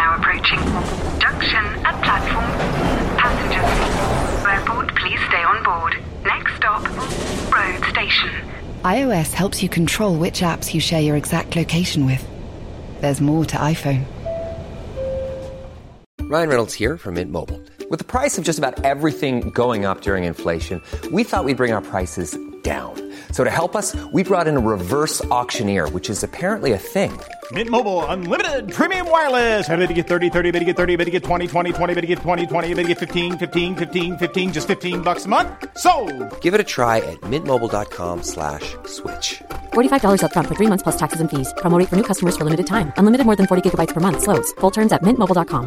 now approaching. Junction at platform. Passengers, airport, please stay on board. Next stop, road station. iOS helps you control which apps you share your exact location with. There's more to iPhone. Ryan Reynolds here from Mint Mobile. With the price of just about everything going up during inflation, we thought we'd bring our prices down. So to help us, we brought in a reverse auctioneer, which is apparently a thing. Mint Mobile Unlimited Premium Wireless. How to get 30, 30, bit to get 30, bit to get 20, 20, 20, bit to get 20, 20, bit to get 15, 15, 15, 15, just $15 a month? Sold! Give it a try at mintmobile.com/switch. $45 up front for 3 months plus taxes and fees. Promo rate for new customers for limited time. Unlimited more than 40 gigabytes per month. Slows full terms at mintmobile.com.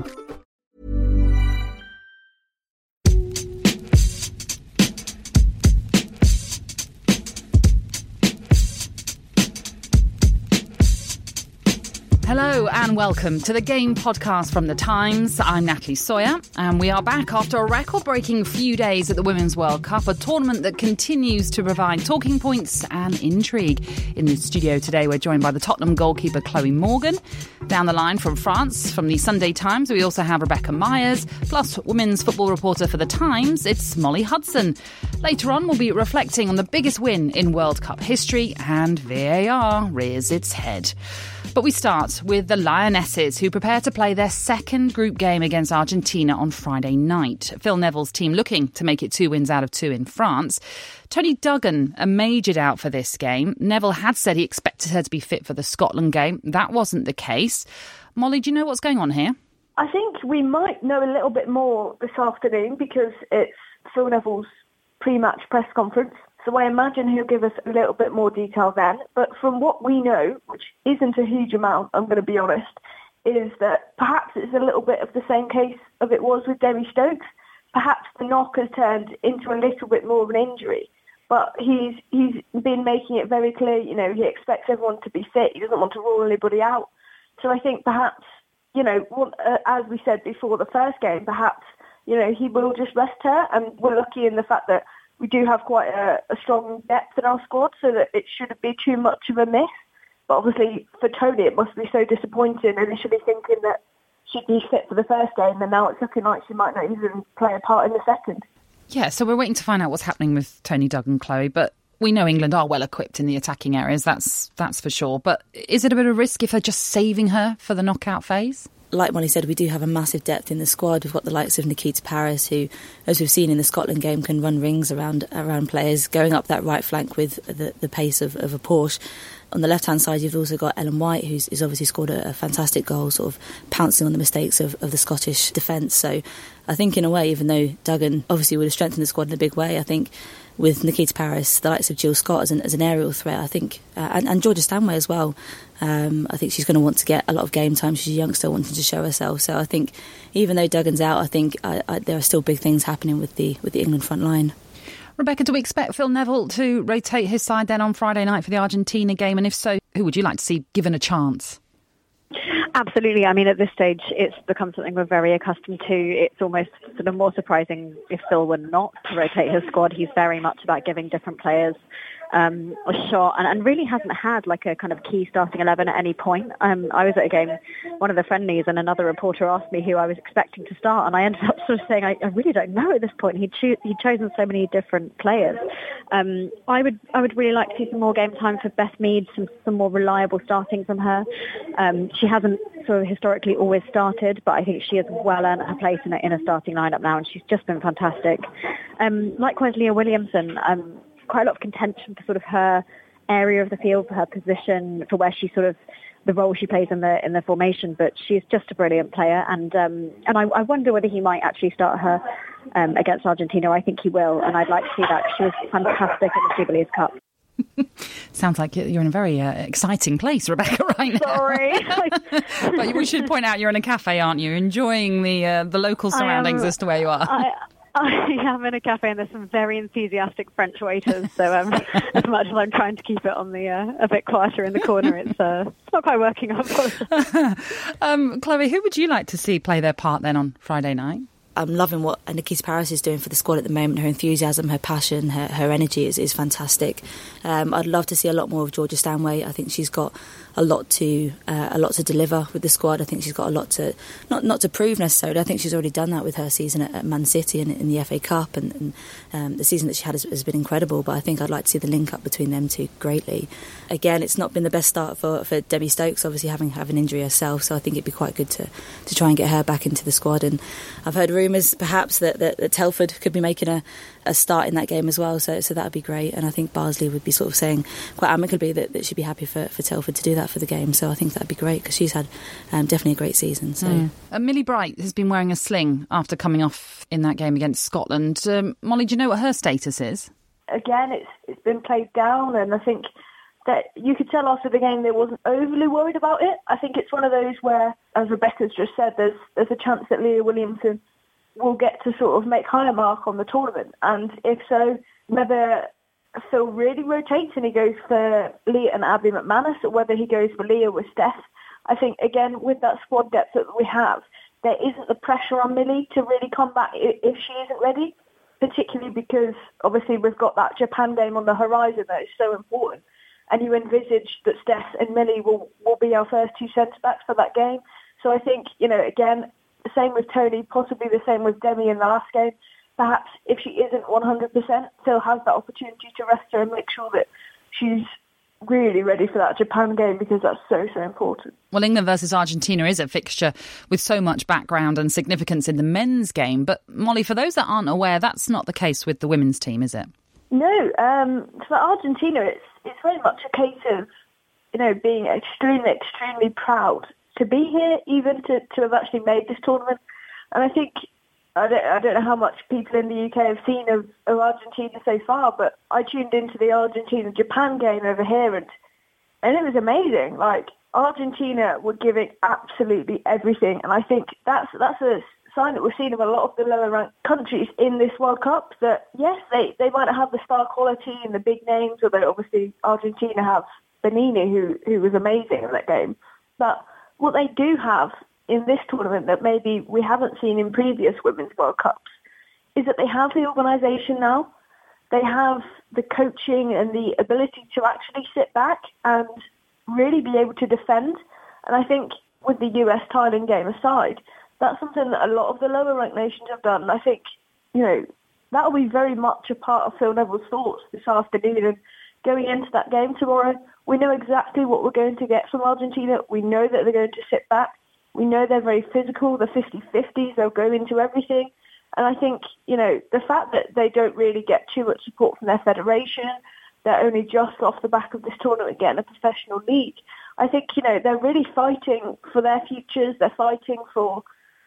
Hello and welcome to the Game Podcast from The Times. I'm Natalie Sawyer and we are back after a record-breaking few days at the Women's World Cup, a tournament that continues to provide talking points and intrigue. In the studio today we're joined by the Tottenham goalkeeper Chloe Morgan. Down the line from France, from the Sunday Times, we also have Rebecca Myers, plus women's football reporter for The Times, it's Molly Hudson. Later on we'll be reflecting on the biggest win in World Cup history and VAR rears its head. But we start with the Lionesses, who prepare to play their second group game against Argentina on Friday night. Phil Neville's team looking to make it 2 wins out of 2 in France. Tony Duggan a majored out for this game. Neville had said he expected her to be fit for the Scotland game. That wasn't the case. Molly, do you know what's going on here? I think we might know a little bit more this afternoon because it's Phil Neville's pre-match press conference. So I imagine he'll give us a little bit more detail then. But from what we know, which isn't a huge amount, I'm going to be honest, is that perhaps it's a little bit of the same case as it was with Demi Stokes. Perhaps the knock has turned into a little bit more of an injury. But he's been making it very clear, you know, he expects everyone to be fit. He doesn't want to rule anybody out. So I think perhaps, you know, as we said before the first game, perhaps, you know, he will just rest her. And we're lucky in the fact that we do have quite a strong depth in our squad, so that it shouldn't be too much of a miss. But obviously, for Tony, it must be so disappointing, initially thinking that she'd be fit for the first game, and now it's looking like she might not even play a part in the second. Yeah, so we're waiting to find out what's happening with Tony Duggan, Chloe, but we know England are well equipped in the attacking areas, that's for sure. But is it a bit of a risk if they're just saving her for the knockout phase? Like Molly said, we do have a massive depth in the squad. We've got the likes of Nikita Parris, who, as we've seen in the Scotland game, can run rings around players, going up that right flank with the pace of a Porsche. On the left-hand side, you've also got Ellen White, who's obviously scored a fantastic goal, sort of pouncing on the mistakes of the Scottish defence. So I think, in a way, even though Duggan obviously would have strengthened the squad in a big way, I think with Nikita Parris, the likes of Jill Scott as an aerial threat, I think, and Georgia Stanway as well, I think she's going to want to get a lot of game time. She's a youngster wanting to show herself. So I think even though Duggan's out, I think there are still big things happening with the England front line. Rebecca, do we expect Phil Neville to rotate his side then on Friday night for the Argentina game? And if so, who would you like to see given a chance? Absolutely. I mean, at this stage, it's become something we're very accustomed to. It's almost sort of more surprising if Phil were not to rotate his squad. He's very much about giving different players a shot, and really hasn't had like a kind of key starting 11 at any point. I was at a game, one of the friendlies, and another reporter asked me who I was expecting to start, and I ended up sort of saying I really don't know at this point. He'd chosen so many different players. I would really like to see some more game time for Beth Mead, some more reliable starting from her. She hasn't sort of historically always started, but I think she has well earned her place in a starting lineup now, and she's just been fantastic. Likewise, Leah Williamson. Quite a lot of contention for sort of her area of the field, for her position, for where she sort of the role she plays in the formation. But she's just a brilliant player, and I wonder whether he might actually start her against Argentina. I think he will, and I'd like to see that. She was fantastic at the Jubilees Cup. Sounds like you're in a very exciting place, Rebecca, right now. Sorry. But we should point out you're in a cafe, aren't you? Enjoying the local surroundings as to where you are. I am in a cafe and there's some very enthusiastic French waiters, so as much as I'm trying to keep it on the a bit quieter in the corner, it's not quite working out for us. Chloe, who would you like to see play their part then on Friday night? I'm loving what Nikita Parris is doing for the squad at the moment. Her enthusiasm, her passion, her energy is fantastic. I'd love to see a lot more of Georgia Stanway. I think she's got a lot to deliver with the squad. I think she's got a lot to not to prove necessarily. I think she's already done that with her season at Man City and in the FA Cup, and the season that she had has been incredible. But I think I'd like to see the link up between them two greatly. Again, it's not been the best start for Debbie Stokes, obviously having an injury herself. So I think it'd be quite good to try and get her back into the squad. And I've heard rumours perhaps that Telford could be making a start in that game as well. So that would be great. And I think Barnsley would be sort of saying quite amicably that she'd be happy for Telford to do that for the game. So I think that'd be great because she's had definitely a great season. So Millie Bright has been wearing a sling after coming off in that game against Scotland. Molly, do you know what her status is? Again, it's been played down, and I think that you could tell after the game they wasn't overly worried about it. I think it's one of those where, as Rebecca's just said, there's a chance that Leah Williamson will get to sort of make higher mark on the tournament. And if so, whether Phil really rotates and he goes for Leah and Abby McManus, or whether he goes for Leah with Steph, I think, again, with that squad depth that we have, there isn't the pressure on Millie to really come back if she isn't ready, particularly because, obviously, we've got that Japan game on the horizon that is so important. And you envisage that Steph and Millie will be our first two centre-backs for that game. So I think, again, the same with Tony, possibly the same with Demi in the last game. Perhaps if she isn't 100%, Phil has that opportunity to rest her and make sure that she's really ready for that Japan game, because that's so, so important. Well, England versus Argentina is a fixture with so much background and significance in the men's game. But, Molly, for those that aren't aware, that's not the case with the women's team, is it? No. For Argentina, it's very much a case of, being extremely, extremely proud to be here, even to have actually made this tournament. And I think, I don't know how much people in the UK have seen of Argentina so far, but I tuned into the Argentina-Japan game over here, and it was amazing. Like, Argentina were giving absolutely everything, and I think that's a sign that we're seeing of a lot of the lower-ranked countries in this World Cup, that, yes, they might not have the star quality and the big names, although obviously Argentina have Benini, who was amazing in that game. But what they do have in this tournament that maybe we haven't seen in previous Women's World Cups is that they have the organisation now. They have the coaching and the ability to actually sit back and really be able to defend. And I think with the US-Thailand game aside, that's something that a lot of the lower-ranked nations have done. And I think, that'll be very much a part of Phil Neville's thoughts this afternoon. And going into that game tomorrow, we know exactly what we're going to get from Argentina. We know that they're going to sit back. We know they're very physical. The 50-50s, they'll go into everything. And I think, the fact that they don't really get too much support from their federation, they're only just off the back of this tournament getting a professional league. I think, they're really fighting for their futures. They're fighting for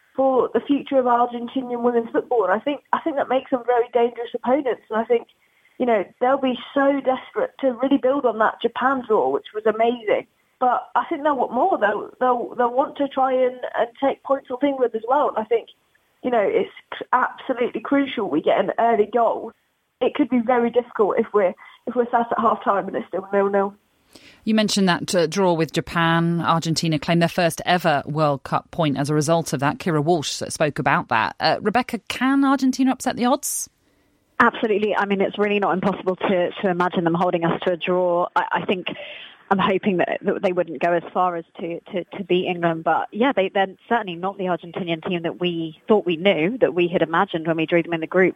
the future of Argentinian women's football. And I think that makes them very dangerous opponents. And I think, they'll be so desperate to really build on that Japan draw, which was amazing. But I think they'll want more. They'll want to try and take points off England as well. And I think, it's absolutely crucial we get an early goal. It could be very difficult if we're sat at half-time and it's still 0-0. You mentioned that draw with Japan. Argentina claimed their first ever World Cup point as a result of that. Kira Walsh spoke about that. Rebecca, can Argentina upset the odds? Absolutely. I mean, it's really not impossible to imagine them holding us to a draw. I think I'm hoping that they wouldn't go as far as to beat England. But yeah, they're certainly not the Argentinian team that we thought we knew, that we had imagined when we drew them in the group,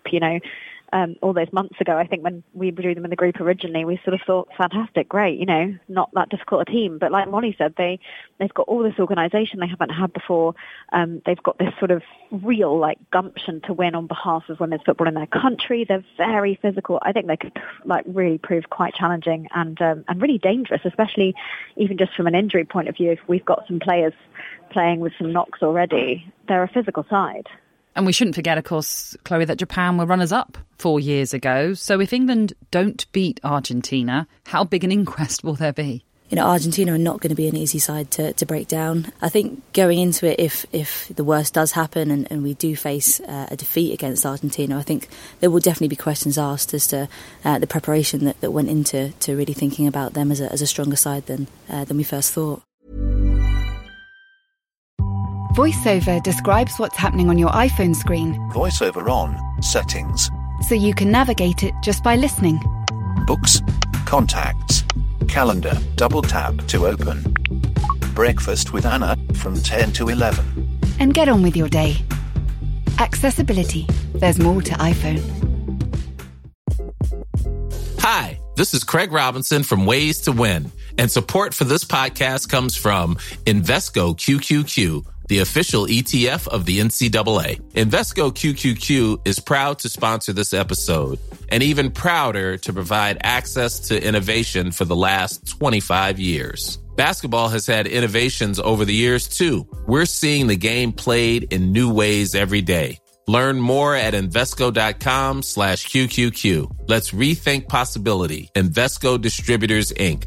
all those months ago. I think when we drew them in the group originally, we sort of thought, fantastic, great, not that difficult a team. But like Molly said, they've got all this organisation they haven't had before. They've got this sort of real gumption to win on behalf of women's football in their country. They're very physical. I think they could really prove quite challenging and really dangerous, especially even just from an injury point of view. If we've got some players playing with some knocks already, they're a physical side. And we shouldn't forget, of course, Chloe, that Japan were runners-up 4 years ago. So if England don't beat Argentina, how big an inquest will there be? Argentina are not going to be an easy side to break down. I think going into it, if the worst does happen and we do face a defeat against Argentina, I think there will definitely be questions asked as to the preparation that went into really thinking about them as a stronger side than we first thought. VoiceOver describes what's happening on your iPhone screen. VoiceOver on, settings. So you can navigate it just by listening. Books, contacts, calendar, double tap to open. Breakfast with Anna from 10 to 11. And get on with your day. Accessibility. There's more to iPhone. Hi, this is Craig Robinson from Ways to Win, and support for this podcast comes from Invesco QQQ, the official ETF of the NCAA. Invesco QQQ is proud to sponsor this episode, and even prouder to provide access to innovation for the last 25 years. Basketball has had innovations over the years, too. We're seeing the game played in new ways every day. Learn more at Invesco.com/QQQ. Let's rethink possibility. Invesco Distributors, Inc.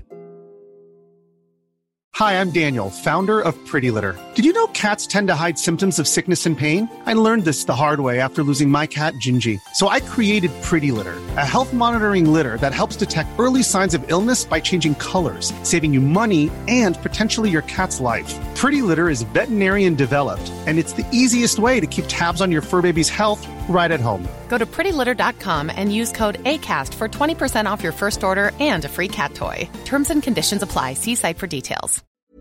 Hi, I'm Daniel, founder of Pretty Litter. Did you know cats tend to hide symptoms of sickness and pain? I learned this the hard way after losing my cat, Gingy. So I created Pretty Litter, a health monitoring litter that helps detect early signs of illness by changing colors, saving you money and potentially your cat's life. Pretty Litter is veterinarian developed, and it's the easiest way to keep tabs on your fur baby's health right at home. Go to prettylitter.com and use code ACAST for 20% off your first order and a free cat toy. Terms and conditions apply. See site for details.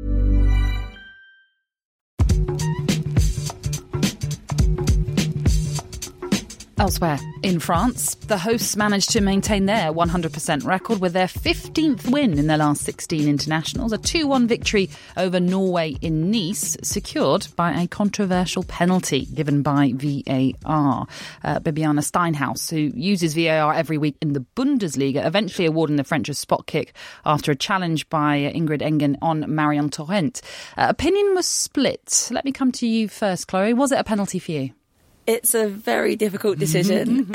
Elsewhere in France, the hosts managed to maintain their 100% record with their 15th win in their last 16 internationals, a 2-1 victory over Norway in Nice, secured by a controversial penalty given by VAR. Bibiana Steinhaus, who uses VAR every week in the Bundesliga, eventually awarding the French a spot kick after a challenge by Ingrid Engen on Marion Torrent. Opinion was split. Let me come to you first, Chloe. Was it a penalty for you? It's a very difficult decision.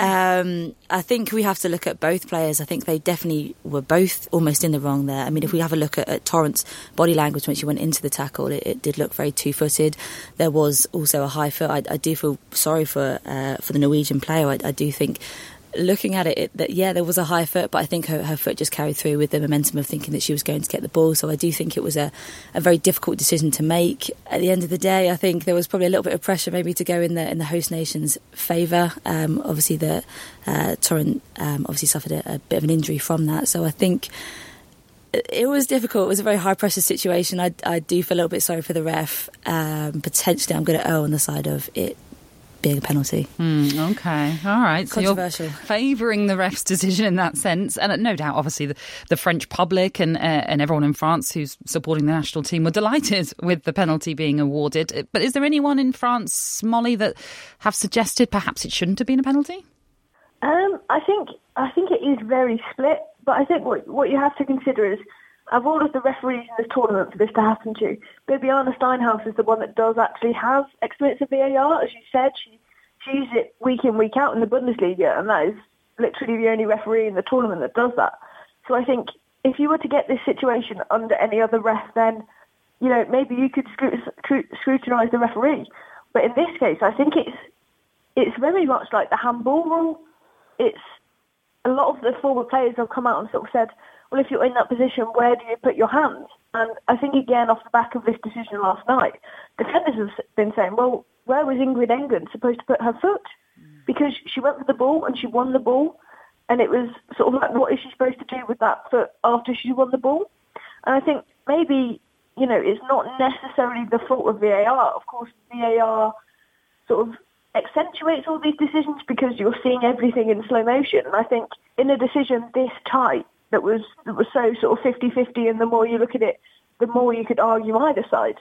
I think we have to look at both players. I think they definitely were both almost in the wrong there. I mean, if we have a look at Torrent's body language when she went into the tackle, it did look very two-footed. There was also a high foot. I do feel sorry for the Norwegian player. I do think, looking at it, there was a high foot, but I think her foot just carried through with the momentum of thinking that she was going to get the ball. So I do think it was a very difficult decision to make. At the end of the day, I think there was probably a little bit of pressure maybe to go in the host nation's favour. Obviously, Torrent obviously suffered a bit of an injury from that. So I think it was difficult. It was a very high pressure situation. I do feel a little bit sorry for the ref. Potentially, I'm going to err on the side of it being a penalty. Okay, all right. So controversial. You're favouring the ref's decision in that sense, and no doubt, obviously, the French public and everyone in France who's supporting the national team were delighted with the penalty being awarded. But is there anyone in France, Molly, that have suggested perhaps it shouldn't have been a penalty? I think it is very split, but I think what you have to consider is, of all of the referees in this tournament for this to happen to, Bibiana Steinhaus is the one that does actually have experience of VAR. As you said, she uses it week in, week out in the Bundesliga, and that is literally the only referee in the tournament that does that. So I think if you were to get this situation under any other ref, then, you know, maybe you could scrutinise the referee. But in this case, I think it's very much like the handball rule. It's a lot of the former players have come out and sort of said, well, if you're in that position, where do you put your hands? And I think, again, off the back of this decision last night, defenders have been saying, well, where was Ingrid Engen supposed to put her foot? Because she went for the ball and she won the ball. And it was sort of like, what is she supposed to do with that foot after she won the ball? And I think maybe, you know, it's not necessarily the fault of VAR. Of course, VAR sort of accentuates all these decisions because you're seeing everything in slow motion. And I think in a decision this tight, that was so sort of 50-50, and the more you look at it, the more you could argue either side.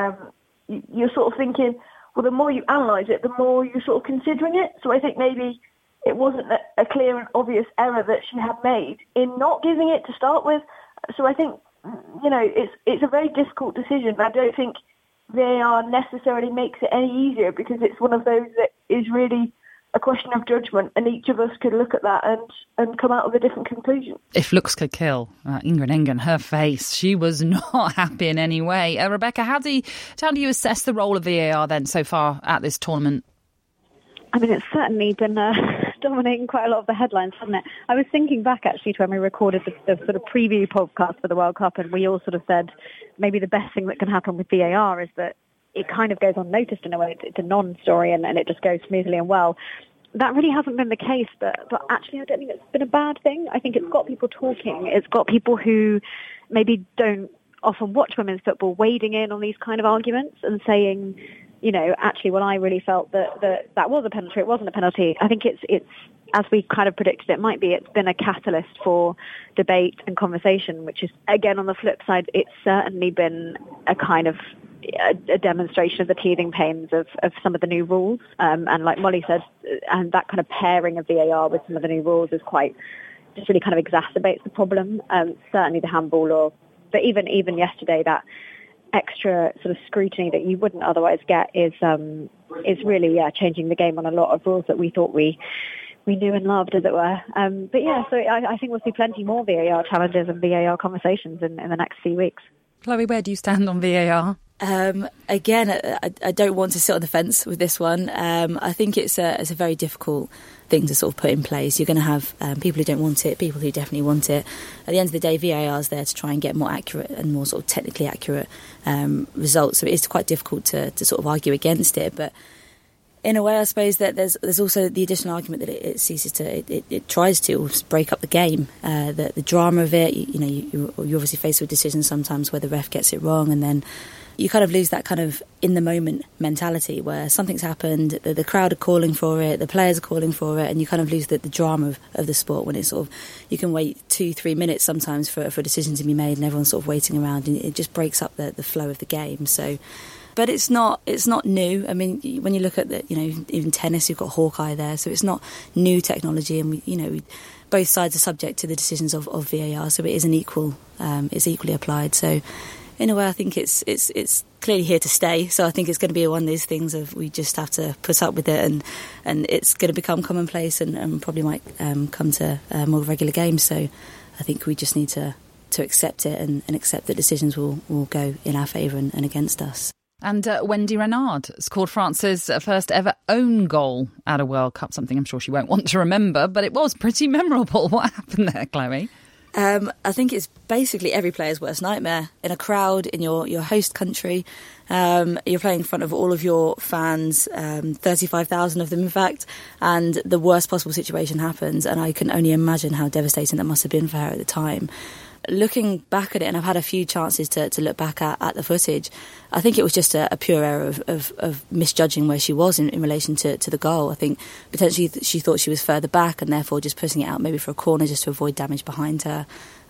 You're sort of thinking, well, the more you analyse it, the more you're sort of considering it. So I think maybe it wasn't a clear and obvious error that she had made in not giving it to start with. So I think, you know, it's a very difficult decision. I don't think VAR necessarily makes it any easier, because it's one of those that is really a question of judgment, and each of us could look at that and come out with a different conclusion. If looks could kill, Ingrid Engen, her face, she was not happy in any way. Rebecca, how do you assess the role of VAR then so far at this tournament? I mean, it's certainly been dominating quite a lot of the headlines, hasn't it? I was thinking back actually to when we recorded the sort of preview podcast for the World Cup, and we all sort of said maybe the best thing that can happen with VAR is that it kind of goes unnoticed in a way. It's a non-story and it just goes smoothly and well. That really hasn't been the case, but actually I don't think it's been a bad thing. I think it's got people talking. It's got people who maybe don't often watch women's football wading in on these kind of arguments and saying, you know, actually, when I really felt that was a penalty, it wasn't a penalty. I think it's as we kind of predicted it might be. It's been a catalyst for debate and conversation, which is, again, on the flip side, it's certainly been a kind of a demonstration of the teething pains of some of the new rules. And like Molly said, and that kind of pairing of VAR with some of the new rules is just really kind of exacerbates the problem. Certainly the handball law, but even yesterday, that extra sort of scrutiny that you wouldn't otherwise get is really changing the game on a lot of rules that we thought we knew and loved, as it were. But yeah, so I think we'll see plenty more VAR challenges and VAR conversations in the next few weeks. Chloe, where do you stand on VAR? Again, I don't want to sit on the fence with this one. I think it's a very difficult thing to sort of put in place. You're going to have people who don't want it, people who definitely want it. At the end of the day, VAR is there to try and get more accurate and more sort of technically accurate results. So it is quite difficult to sort of argue against it. But in a way, I suppose that there's also the additional argument that it ceases to, it tries to break up the game, the drama of it. You're obviously faced with decisions sometimes where the ref gets it wrong, and then you kind of lose that kind of in-the-moment mentality where something's happened, the crowd are calling for it, the players are calling for it, and you kind of lose the drama of the sport when it's sort of, you can wait 2-3 minutes sometimes for a decision to be made and everyone's sort of waiting around, and it just breaks up the flow of the game. So, but it's not new. I mean, when you look at even tennis, you've got Hawkeye there, so it's not new technology, and both sides are subject to the decisions of VAR, so it is it's equally applied. So in a way, I think it's clearly here to stay. So I think it's going to be one of these things of we just have to put up with it, and it's going to become commonplace and probably might come to more regular games. So I think we just need to accept it and accept that decisions will go in our favour and against us. And Wendy Renard scored France's first ever own goal at a World Cup, something I'm sure she won't want to remember, but it was pretty memorable. What happened there, Chloe? I think it's basically every player's worst nightmare. In a crowd, in your host country, you're playing in front of all of your fans, 35,000 of them in fact, and the worst possible situation happens, and I can only imagine how devastating that must have been for her at the time. Looking back at it, and I've had a few chances to look back at the footage, I think it was just a pure error of misjudging where she was in relation to the goal. I think potentially she thought she was further back and therefore just putting it out maybe for a corner just to avoid damage behind her.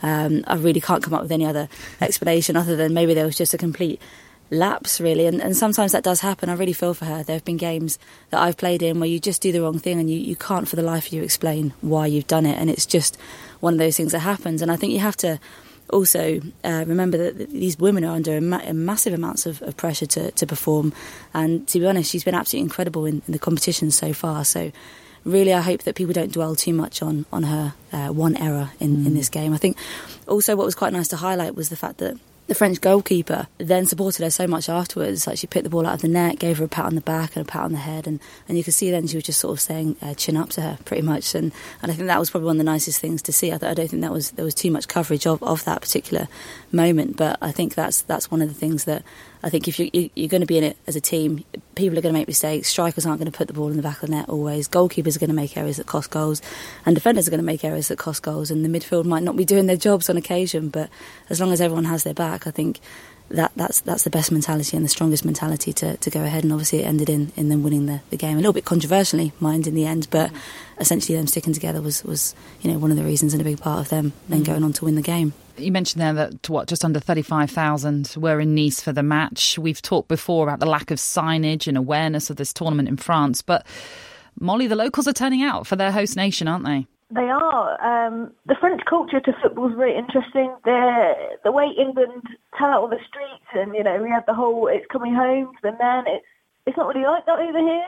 I really can't come up with any other explanation other than maybe there was just a complete lapse, really, and sometimes that does happen. I really feel for her. There have been games that I've played in where you just do the wrong thing and you can't for the life of you explain why you've done it, and it's just one of those things that happens. And I think you have to also remember that these women are under massive amounts of pressure to perform, and to be honest, she's been absolutely incredible in the competition so far. So really I hope that people don't dwell too much on her one error in this game. I think also what was quite nice to highlight was the fact that the French goalkeeper then supported her so much afterwards. Like, she picked the ball out of the net, gave her a pat on the back and a pat on the head, and you could see then she was just sort of saying chin up to her pretty much, and I think that was probably one of the nicest things to see. I don't think there was too much coverage of that particular moment, but I think that's one of the things that I think if you're going to be in it as a team, people are going to make mistakes. Strikers aren't going to put the ball in the back of the net always. Goalkeepers are going to make errors that cost goals, and defenders are going to make errors that cost goals, and the midfield might not be doing their jobs on occasion, but as long as everyone has their back, I think that's the best mentality and the strongest mentality to go ahead. And obviously it ended in them winning the game, a little bit controversially, mind, in the end, but essentially them sticking together was one of the reasons and a big part of them then going on to win the game. You mentioned there that just under 35,000 were in Nice for the match. We've talked before about the lack of signage and awareness of this tournament in France, but Molly, the locals are turning out for their host nation, aren't they? They are. The French culture to football is very interesting. The way England tell out on the streets, and we have the whole "it's coming home" to the men. It's not really like that over here.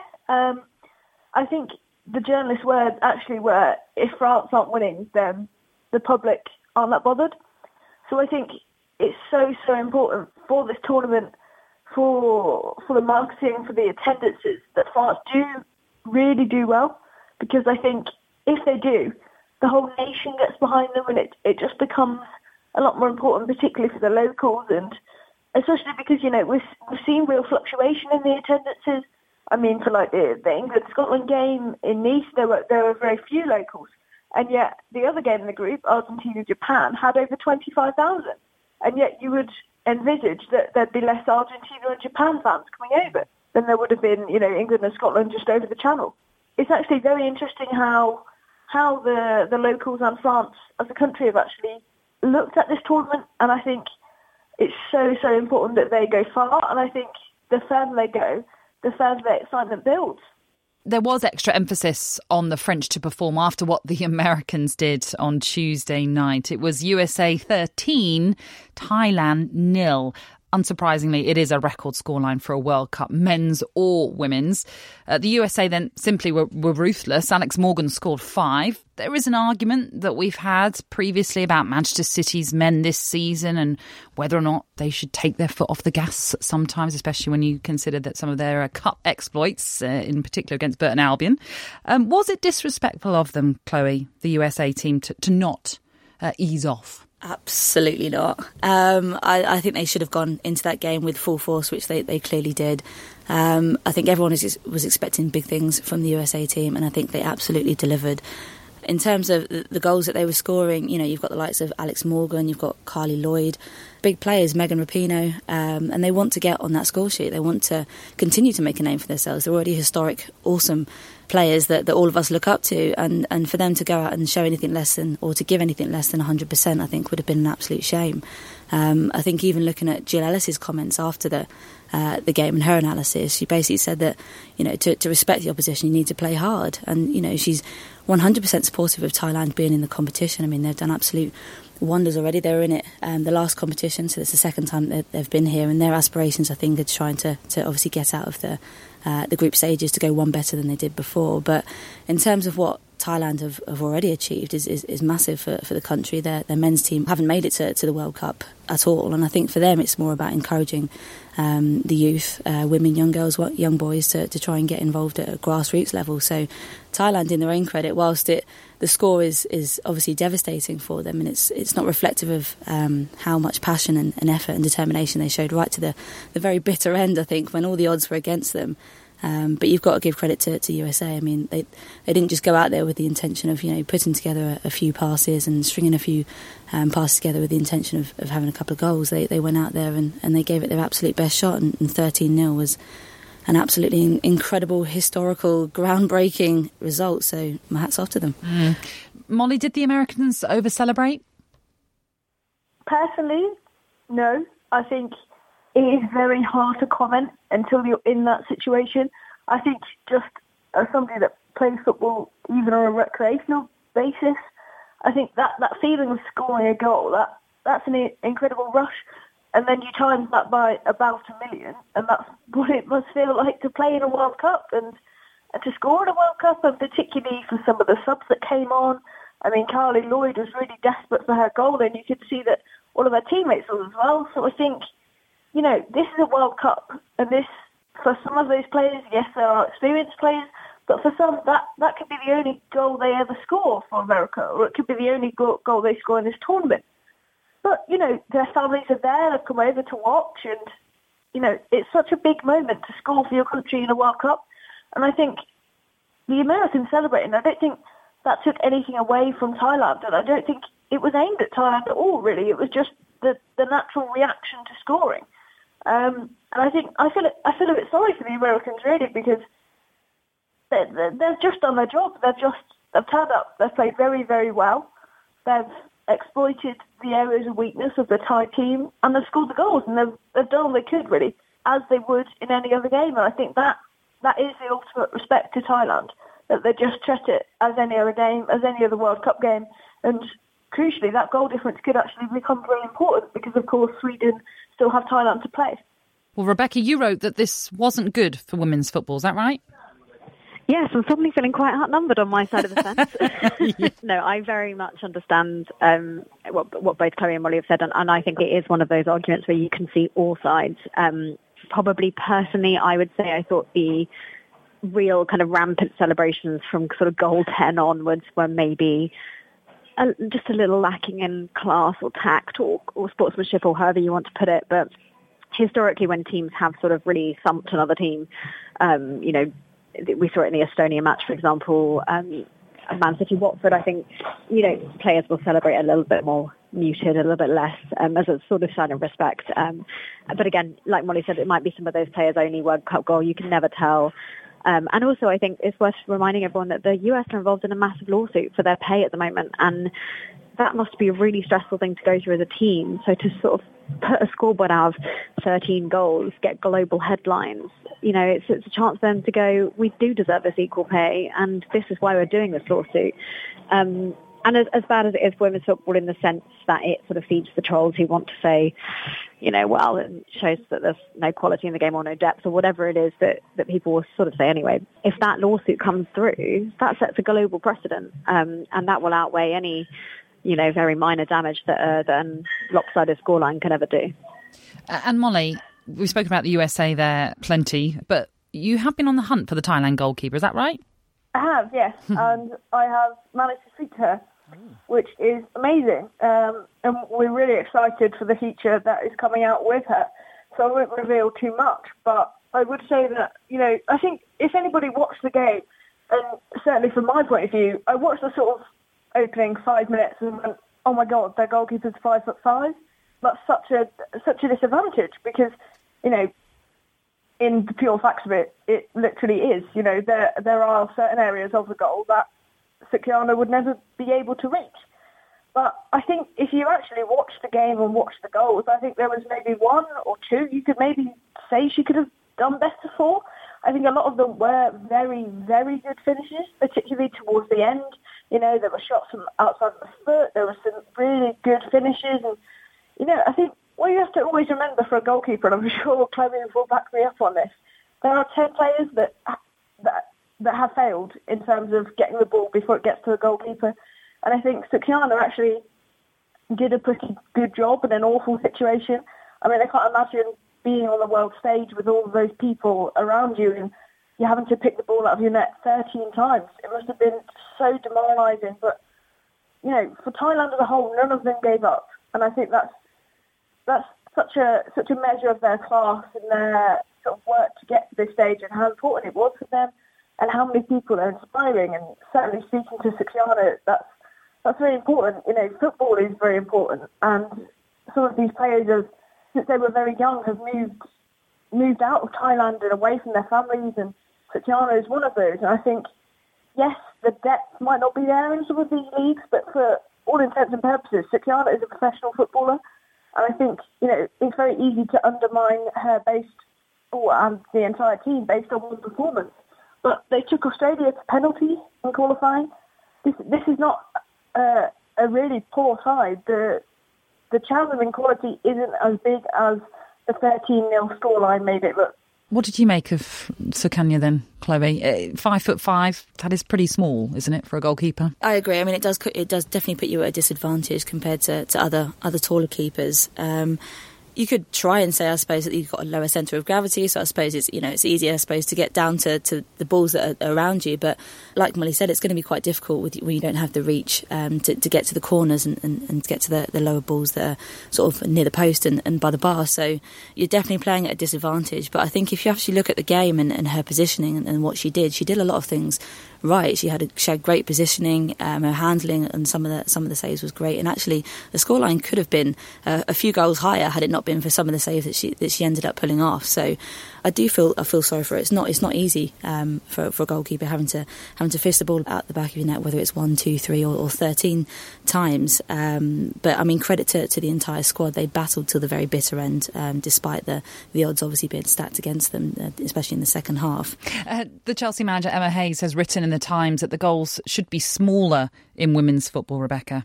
I think the journalist's words actually were, if France aren't winning, then the public aren't that bothered. So I think it's so important for this tournament, for the marketing, for the attendances, that France really do well, because I think if they do, the whole nation gets behind them, and it just becomes a lot more important, particularly for the locals, and especially because, we've seen real fluctuation in the attendances. I mean, for like the England-Scotland game in Nice, there were very few locals, and yet the other game in the group, Argentina-Japan, had over 25,000. And yet you would envisage that there'd be less Argentina and Japan fans coming over than there would have been, England and Scotland just over the channel. It's actually very interesting how the locals and France as a country have actually looked at this tournament, and I think it's so important that they go far, and I think the further they go, the further the excitement builds. There was extra emphasis on the French to perform after what the Americans did on Tuesday night. It was USA 13, Thailand 0. Unsurprisingly, it is a record scoreline for a World Cup, men's or women's. The USA then simply were ruthless. Alex Morgan scored 5. There is an argument that we've had previously about Manchester City's men this season and whether or not they should take their foot off the gas sometimes, especially when you consider that some of their cup exploits, in particular against Burton Albion. Was it disrespectful of them, Chloe, the USA team, to not ease off? Absolutely not. I think they should have gone into that game with full force, which they clearly did. I think everyone was expecting big things from the USA team, and I think they absolutely delivered. In terms of the goals that they were scoring, you've got the likes of Alex Morgan, you've got Carly Lloyd, big players, Megan Rapinoe, and they want to get on that score sheet. They want to continue to make a name for themselves. They're already historic, awesome players that all of us look up to, and for them to go out and show anything less than, or to give anything less than 100%, I think would have been an absolute shame. I think even looking at Jill Ellis's comments after the game and her analysis, she basically said that to respect the opposition you need to play hard, and she's 100% supportive of Thailand being in the competition. I mean, they've done absolute wonders already. They were in it the last competition, so it's the second time that they've been here, and their aspirations, I think, are trying to obviously get out of the group stages to go one better than they did before. But in terms of what Thailand have already achieved is massive for the country. Their men's team haven't made it to the World Cup at all, and I think for them it's more about encouraging the youth, women, young girls, young boys to try and get involved at a grassroots level. So Thailand, in their own credit, whilst the score is obviously devastating for them, and it's not reflective of how much passion and effort and determination they showed right to the very bitter end, I think, when all the odds were against them. But you've got to give credit to USA. I mean, they didn't just go out there with the intention of putting together a few passes and stringing a few passes together with the intention of having a couple of goals. They went out there and they gave it their absolute best shot, and 13-0 was an absolutely incredible, historical, groundbreaking result. So my hat's off to them. Molly, did the Americans over-celebrate? Personally, no. I think it is very hard to comment until you're in that situation. I think just as somebody that plays football even on a recreational basis, I think that feeling of scoring a goal, that's an incredible rush. And then you times that by about 1 million, and that's what it must feel like to play in a World Cup and to score in a World Cup, and particularly for some of the subs that came on. I mean, Carly Lloyd was really desperate for her goal, and you could see that all of her teammates was as well. So I think, this is a World Cup, and this, for some of those players, yes, there are experienced players, but for some, that could be the only goal they ever score for America, or it could be the only goal they score in this tournament. But, their families are there, they've come over to watch, and, it's such a big moment to score for your country in a World Cup. And I think the Americans celebrating, I don't think that took anything away from Thailand, and I don't think it was aimed at Thailand at all, really. It was just the natural reaction to scoring. And I feel a bit sorry for the Americans, really, because they've just done their job. They've turned up. They've played very, very well. They've exploited the areas of weakness of the Thai team, and they've scored the goals, and they've done all they could, really, as they would in any other game. And I think that is the ultimate respect to Thailand, that they just treat it as any other game, as any other World Cup game. And crucially, that goal difference could actually become very important because, of course, Sweden still have Thailand to play. Well, Rebecca, you wrote that this wasn't good for women's football. Is that right? Yes, I'm suddenly feeling quite outnumbered on my side of the fence. No, I very much understand what both Chloe and Molly have said, and I think it is one of those arguments where you can see all sides. Probably personally, I would say I thought the real kind of rampant celebrations from sort of goal 10 onwards were maybe just a little lacking in class or tact or sportsmanship, or however you want to put it. But historically, when teams have sort of really thumped another team, we saw it in the Estonia match, for example, Man City Watford, I think, players will celebrate a little bit more muted, a little bit less, as a sort of sign of respect. But again, like Molly said, it might be some of those players' only World Cup goal. You can never tell. And also, I think it's worth reminding everyone that the US are involved in a massive lawsuit for their pay at the moment, and that must be a really stressful thing to go through as a team. So to sort of put a scoreboard out of 13 goals, get global headlines, it's a chance for them to go, we do deserve this equal pay, and this is why we're doing this lawsuit. And as bad as it is for women's football in the sense that it sort of feeds the trolls who want to say, well, it shows that there's no quality in the game or no depth or whatever it is that people will sort of say anyway. If that lawsuit comes through, that sets a global precedent, and that will outweigh any, very minor damage that a lopsided scoreline can ever do. And Molly, we've spoken about the USA there plenty, but you have been on the hunt for the Thailand goalkeeper, is that right? I have, yes, and I have managed to speak to her, which is amazing. And we're really excited for the feature that is coming out with her. So I won't reveal too much, but I would say that, I think if anybody watched the game, and certainly from my point of view, I watched the sort of opening 5 minutes and went, oh my God, their goalkeeper's 5'5". That's such a disadvantage because, in the pure facts of it, it literally is. There are certain areas of the goal that Sukyana would never be able to reach. But I think if you actually watch the game and watch the goals, I think there was maybe one or two you could maybe say she could have done better for. I think a lot of them were very, very good finishes, particularly towards the end. There were shots from outside the foot. There were some really good finishes. And, I think what you have to always remember for a goalkeeper, and I'm sure Chloe will back me up on this, there are 10 players that have failed in terms of getting the ball before it gets to the goalkeeper. And I think Sukyana actually did a pretty good job in an awful situation. I mean, I can't imagine being on the world stage with all of those people around you and you're having to pick the ball out of your net 13 times. It must have been so demoralising. But, for Thailand as a whole, none of them gave up. And I think that's such a measure of their class and their sort of work to get to this stage and how important it was for them and how many people they're inspiring. And certainly speaking to Sukyana, that's very important. Football is very important. And some of these players since they were very young, have moved out of Thailand and away from their families, and Sukyana is one of those. And I think, yes, the depth might not be there in some of these leagues, but for all intents and purposes, Sukyana is a professional footballer. And I think, it's very easy to undermine her and the entire team based on one performance. But they took Australia to penalties in qualifying. This is not a really poor side. The challenge in quality isn't as big as the 13-0 scoreline made it look. What did you make of Sukyana then, Chloe? 5'5", that is pretty small, isn't it, for a goalkeeper? I agree. I mean, it does definitely put you at a disadvantage compared to other taller keepers. You could try and say, I suppose, that you've got a lower centre of gravity, so I suppose it's easier, I suppose, to get down to the balls that are around you. But like Molly said, it's going to be quite difficult when you don't have the reach to get to the corners and to get to the lower balls that are sort of near the post and by the bar. So you're definitely playing at a disadvantage. But I think if you actually look at the game and her positioning and what she did a lot of things right. She had great positioning, her handling, and some of the saves was great. And actually, the scoreline could have been a few goals higher had it not been for some of the saves that she ended up pulling off. So I feel sorry for her. It's not easy for a goalkeeper having to fist the ball out the back of your net, whether it's 1, 2, 3 or 13 times. But I mean, credit to the entire squad. They battled till the very bitter end, despite the odds obviously being stacked against them, especially in the second half. The Chelsea manager Emma Hayes has written in the Times that the goals should be smaller in women's football, Rebecca.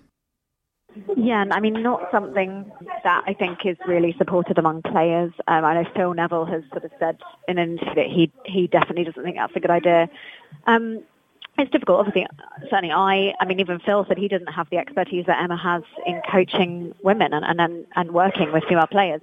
Yeah, I mean, not something that I think is really supported among players. I know Phil Neville has sort of said in an interview that he definitely doesn't think that's a good idea. It's difficult, obviously. Certainly I mean, even Phil said he doesn't have the expertise that Emma has in coaching women and working with female players.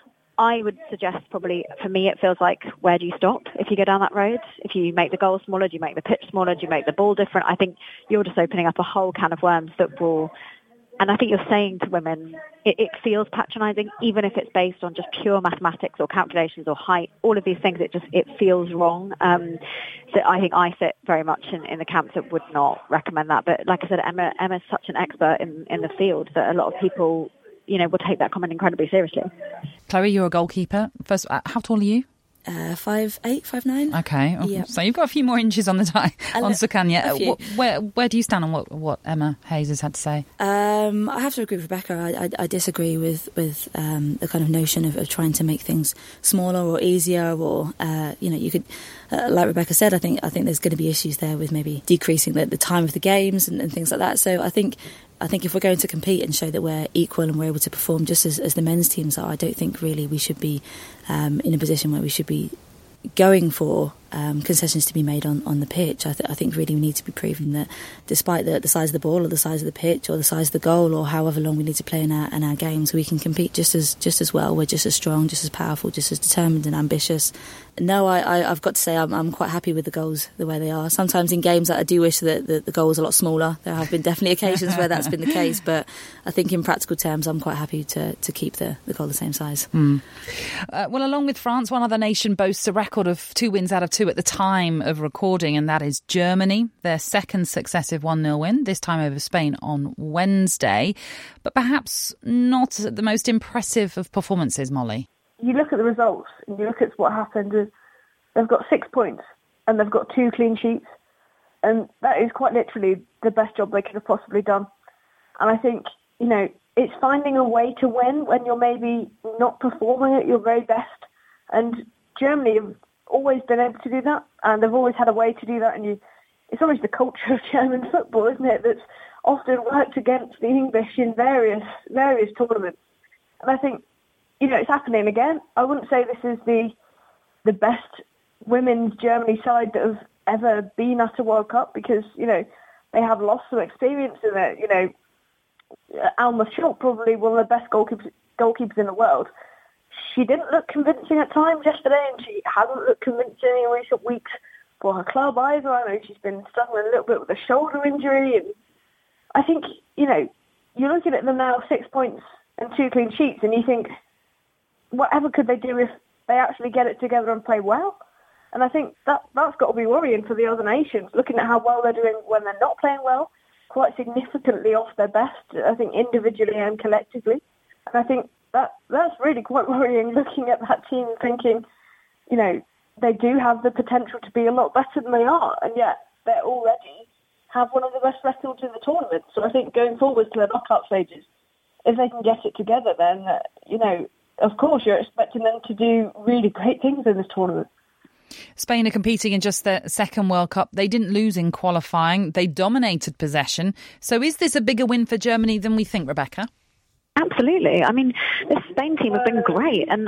I would suggest probably, for me, it feels like, where do you stop if you go down that road? If you make the goal smaller, do you make the pitch smaller? Do you make the ball different? I think you're just opening up a whole can of worms that will And I think you're saying to women, it feels patronising, even if it's based on just pure mathematics or calculations or height, all of these things, it feels wrong. So I think I sit very much in the camp that would not recommend that. But like I said, Emma's such an expert in the field that a lot of people, will take that comment incredibly seriously. Chloe, you're a goalkeeper. First, how tall are you? 5'8", 5'9". Okay, Yep. So you've got a few more inches on the tie on Sukanya. A Where do you stand on what Emma Hayes has had to say? I have to agree with Rebecca. I disagree with the kind of notion of trying to make things smaller or easier, or you could, like Rebecca said, I think there's going to be issues there with maybe decreasing the time of the games and things like that. So I think if we're going to compete and show that we're equal and we're able to perform just as the men's teams are, I don't think really we should be in a position where we should be going for concessions to be made on the pitch. I think really we need to be proving that despite the size of the ball or the size of the pitch or the size of the goal or however long we need to play in our games, we can compete just as well. We're just as strong, just as powerful, just as determined and ambitious. No, I've got to say I'm quite happy with the goals the way they are. Sometimes in games I do wish that the goal was a lot smaller. There have been definitely occasions where that's been the case, but I think in practical terms I'm quite happy to keep the goal the same size. Well, along with France, one other nation boasts a record of 2 wins out of 2 at the time of recording, and that is Germany. Their second successive 1-0 win, this time over Spain on Wednesday. But perhaps not the most impressive of performances, Molly. You look at the results and you look at what happened. They've got 6 points and they've got 2 clean sheets. And that is quite literally the best job they could have possibly done. And I think, it's finding a way to win when you're maybe not performing at your very best. And Germany have always been able to do that, and they've always had a way to do that. And it's always the culture of German football, isn't it, that's often worked against the English in various tournaments. And I think, it's happening again. I wouldn't say this is the best women's Germany side that have ever been at a World Cup because, they have lost some experience in it. Alma Schultz, probably one of the best goalkeepers in the world. She didn't look convincing at times yesterday, and she hasn't looked convincing in recent weeks for her club either. I know she's been struggling a little bit with a shoulder injury. And I think, you're looking at them now, 6 points and 2 clean sheets, and you think, whatever could they do if they actually get it together and play well? And I think that's got to be worrying for the other nations, looking at how well they're doing when they're not playing well, quite significantly off their best, I think, individually and collectively. And I think that's really quite worrying, looking at that team thinking, they do have the potential to be a lot better than they are, and yet they already have one of the best records in the tournament. So I think going forward to the knockout stages, if they can get it together, then, of course you're expecting them to do really great things in this tournament. Spain are competing in just their second World Cup. They didn't lose in qualifying. They dominated possession. So is this a bigger win for Germany than we think, Rebecca? Absolutely. I mean, this Spain team has been great. And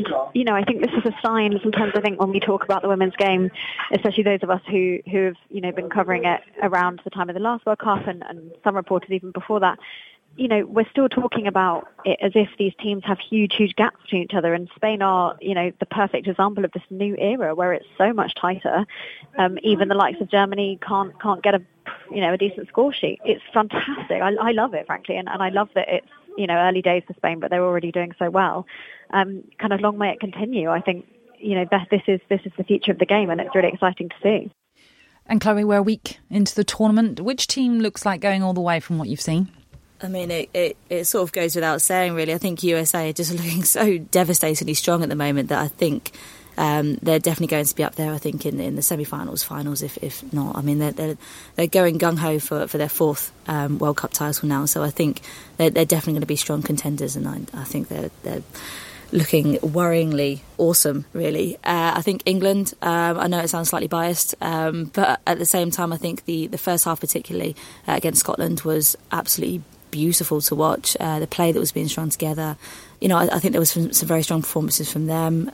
I think this is a sign sometimes, I think, when we talk about the women's game, especially those of us who have, been covering it around the time of the last World Cup and some reporters even before that, we're still talking about it as if these teams have huge gaps between each other. And Spain are, the perfect example of this new era where it's so much tighter. Even the likes of Germany can't get a decent score sheet. It's fantastic. I love it, frankly. And I love that it's, early days for Spain, but they're already doing so well. Kind of long may it continue. I think, this is the future of the game, and it's really exciting to see. And Chloe, we're a week into the tournament. Which team looks like going all the way from what you've seen? I mean, it sort of goes without saying, really. I think USA are just looking so devastatingly strong at the moment that I think they're definitely going to be up there, I think, in the semi-finals, finals, if not. I mean, they're going gung-ho for their 4th World Cup title now, so I think they're definitely going to be strong contenders, and I think they're looking worryingly awesome, really. I think England, I know it sounds slightly biased, but at the same time, I think the first half, particularly against Scotland, was absolutely beautiful to watch. The play that was being strung together, I think there was some very strong performances from them.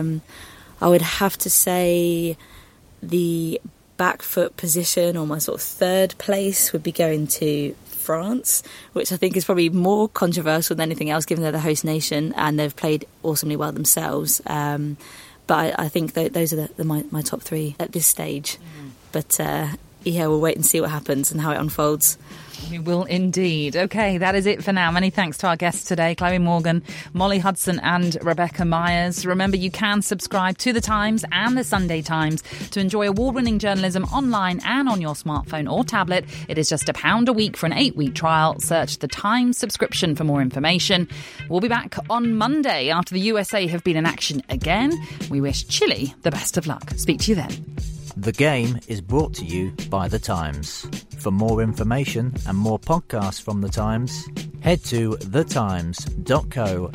I would have to say the back foot position, or my sort of third place, would be going to France, which I think is probably more controversial than anything else, given they're the host nation and they've played awesomely well themselves. But I think those are my top 3 at this stage. But yeah, we'll wait and see what happens and how it unfolds. We will indeed. OK, that is it for now. Many thanks to our guests today, Chloe Morgan, Molly Hudson and Rebecca Myers. Remember, you can subscribe to The Times and The Sunday Times to enjoy award-winning journalism online and on your smartphone or tablet. It is just £1 a week for an 8-week trial. Search The Times subscription for more information. We'll be back on Monday after the USA have been in action again. We wish Chile the best of luck. Speak to you then. The Game is brought to you by The Times. For more information and more podcasts from The Times, head to thetimes.co.uk.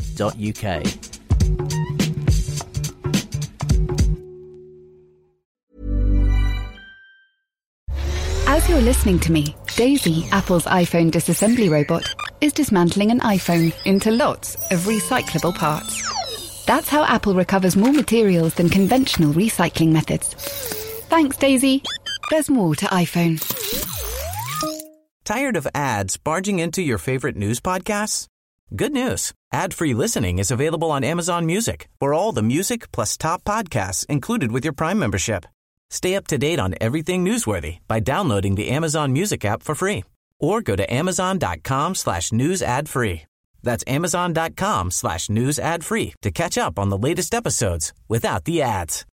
As you're listening to me, Daisy, Apple's iPhone disassembly robot, is dismantling an iPhone into lots of recyclable parts. That's how Apple recovers more materials than conventional recycling methods. Thanks, Daisy. There's more to iPhone. Tired of ads barging into your favorite news podcasts? Good news. Ad-free listening is available on Amazon Music for all the music plus top podcasts included with your Prime membership. Stay up to date on everything newsworthy by downloading the Amazon Music app for free or go to amazon.com/news ad free. That's amazon.com/news ad free to catch up on the latest episodes without the ads.